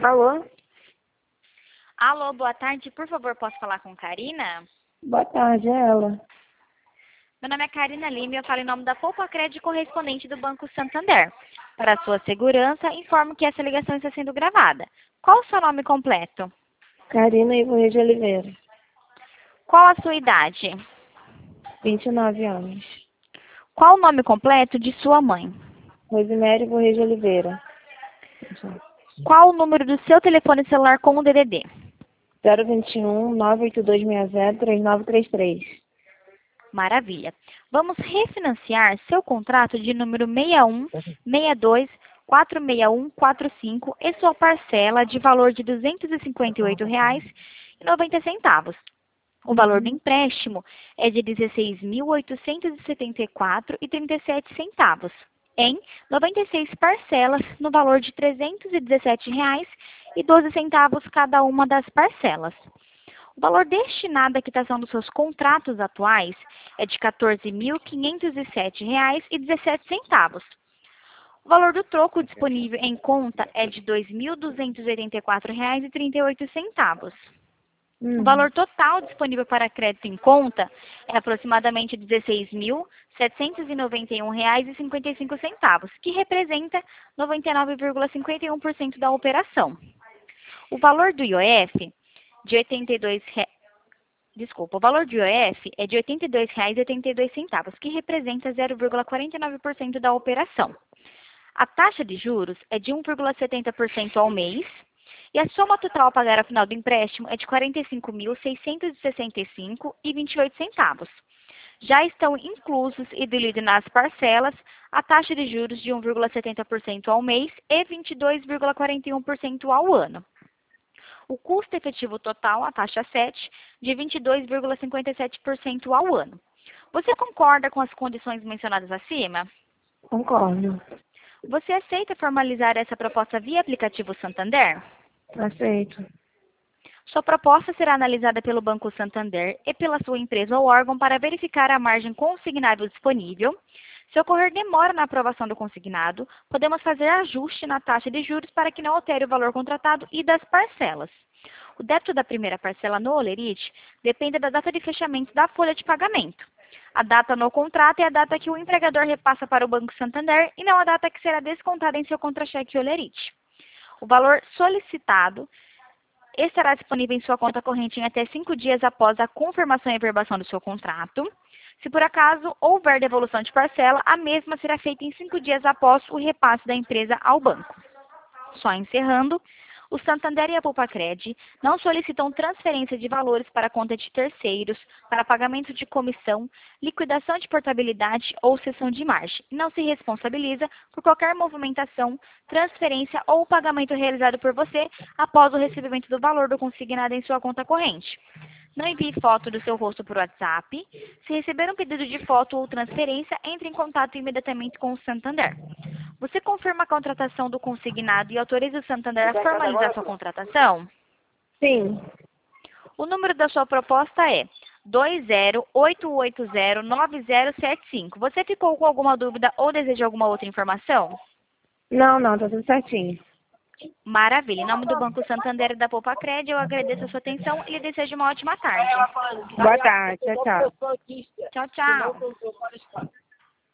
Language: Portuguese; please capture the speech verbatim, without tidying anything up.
Alô? Alô, boa tarde. Por favor, posso falar com Karina? Boa tarde, é ela. Meu nome é Karina Lima e eu falo em nome da Poupa Crédito correspondente do Banco Santander. Para sua segurança, informo que essa ligação está sendo gravada. Qual o seu nome completo? Karina Ivo de Oliveira, Qual a sua idade? vinte e nove anos. Qual o nome completo de sua mãe? Rosimério Ivo de Oliveira. Qual o número do seu telefone celular com o D D D? zero vinte e um, nove oito dois seis zero, três nove três três. Maravilha. Vamos refinanciar seu contrato de número seis um, seis dois, quatro seis um, quatro cinco e sua parcela de valor de duzentos e cinquenta e oito reais e noventa centavos. O valor do empréstimo é de dezesseis mil oitocentos e setenta e quatro reais e trinta e sete centavos, em noventa e seis parcelas no valor de trezentos e dezessete reais e doze centavos cada uma das parcelas. O valor destinado à quitação dos seus contratos atuais é de quatorze mil quinhentos e sete reais e dezessete centavos. O valor do troco disponível em conta é de dois mil duzentos e oitenta e quatro reais e trinta e oito centavos. Hum. O valor total disponível para crédito em conta é aproximadamente dezesseis mil setecentos e noventa e um reais e cinquenta e cinco centavos, que representa noventa e nove vírgula cinquenta e um por cento da operação. O valor do I O F de oitenta e dois re... Desculpa, o valor do I O F é de oitenta e dois reais e oitenta e dois centavos, que representa zero vírgula quarenta e nove por cento da operação. A taxa de juros é de um vírgula setenta por cento ao mês e a soma total a pagar ao final do empréstimo é de quarenta e cinco mil seiscentos e sessenta e cinco reais e vinte e oito centavos. Já estão inclusos e diluídos nas parcelas a taxa de juros de um vírgula setenta por cento ao mês e vinte e dois vírgula quarenta e um por cento ao ano. O custo efetivo total, a taxa sete, de vinte e dois vírgula cinquenta e sete por cento ao ano. Você concorda com as condições mencionadas acima? Concordo. Você aceita formalizar essa proposta via aplicativo Santander? Aceito. Sua proposta será analisada pelo Banco Santander e pela sua empresa ou órgão para verificar a margem consignável disponível. Se ocorrer demora na aprovação do consignado, podemos fazer ajuste na taxa de juros para que não altere o valor contratado e das parcelas. O débito da primeira parcela no Olerite depende da data de fechamento da folha de pagamento. A data no contrato é a data que o empregador repassa para o Banco Santander e não a data que será descontada em seu contra-cheque Olerite. O valor solicitado estará disponível em sua conta corrente em até cinco dias após a confirmação e averbação do seu contrato. Se por acaso houver devolução de parcela, a mesma será feita em cinco dias após o repasse da empresa ao banco. Só encerrando, o Santander e a Poupa-Cred não solicitam transferência de valores para conta de terceiros, para pagamento de comissão, liquidação de portabilidade ou cessão de margem. E não se responsabiliza por qualquer movimentação, transferência ou pagamento realizado por você após o recebimento do valor do consignado em sua conta corrente. Não envie foto do seu rosto por WhatsApp. Se receber um pedido de foto ou transferência, entre em contato imediatamente com o Santander. Você confirma a contratação do consignado e autoriza o Santander a formalizar sua contratação? Sim. O número da sua proposta é dois zero oito oito zero nove zero sete cinco. Você ficou com alguma dúvida ou deseja alguma outra informação? Não, não, tá tudo certinho. Maravilha. Em nome do Banco Santander e da Poupa Cred, eu agradeço a sua atenção e lhe desejo uma ótima tarde. Boa tarde, tchau, tchau. Tchau, tchau.